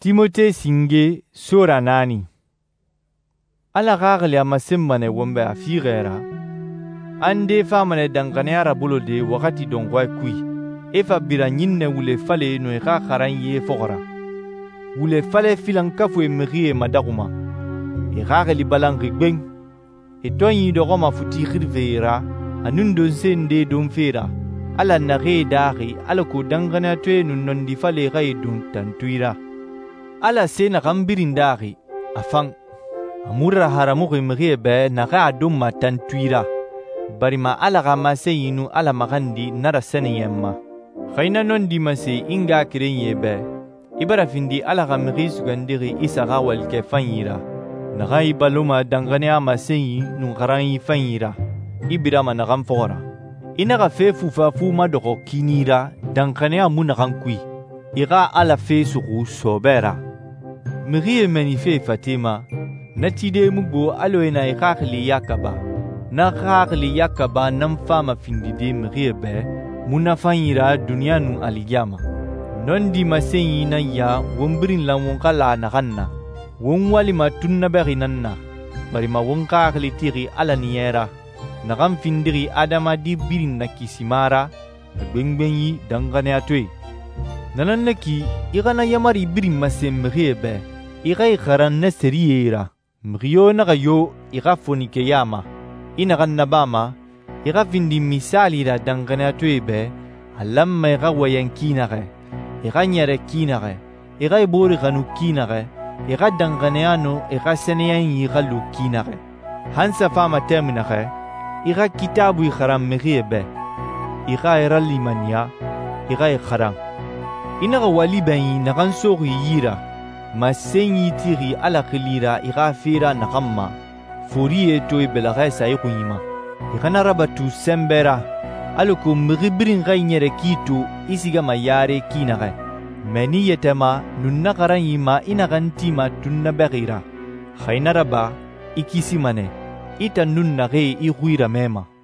Timote singe sura nani. Ala gagli amasimane wombe afigera. Ande famane dangane arabulo de wakati dongwa kui. Efa bira nyinne wule fale no eka karanye fogora. Wule fale filan kafu emrie madaguma. Gagli balang rigbeng. Etonyi dogoma futi khirveira. Anundo sende domfera. Ala nare dari ala ko dangane atwe nunondi fale gai dun tantuira. Ala sena gambirin dari afang. Amura haramuge mriebe naga adumma tantuira. Barima ala gamase yinu ala magandi nara seneyemma. Khaina non dimase inga kirenyebe. Ibara findi ala gamri sugandiri isaga walke fanyira. Naga ibaluma dangane amaseyi nungaranyi fanyira. Ibirama nagam fora. Inaga fe fufa fuma doko kinira dangane amuna gankui. Iga ala fe sugu sobera. Mrie menife Fatima. Natide mugo aloena ikakli yakaba. Na kakli yakaba nam fama findide mriebe. Munafanyira dunyanu aligama. Nondi masenyi na ya wombirin la wonkala naganna. Wonwali matunna berinanna. Barima wonkakli tiri ala niera. Nagam findiri adama di birin na kisimara. Benbenyi dangane atwe. Nananaki igana yamari birin masem mriebe. Iga ikaran na seriera. Mrio naga yo iga fonike yama. Inagan nabama. Iga vindi misali da dangane atwebe. Alamma iga wayan kinare. Iga nyare kinare. Iga ibori ganu kinare. Iga dangane ano iga seneyan iga lu kinare. Hansa fama terminare. Iga kitabu ikaran mriebe. Iga ira limania. Iga ikaran. Inaga wali bayi nagan sogu yira. Masenyi tiri ala khilira iga fira nakamma. Furiye toy belagesa ikunyima. Igana rabatu sembera. Aluku mribirin gainyere kitu isiga mayare kinare. Meni yetema nunna karanyima inagantima tunna begira. Khaina raba ikisi mane. Ita nunna ge iguira mema.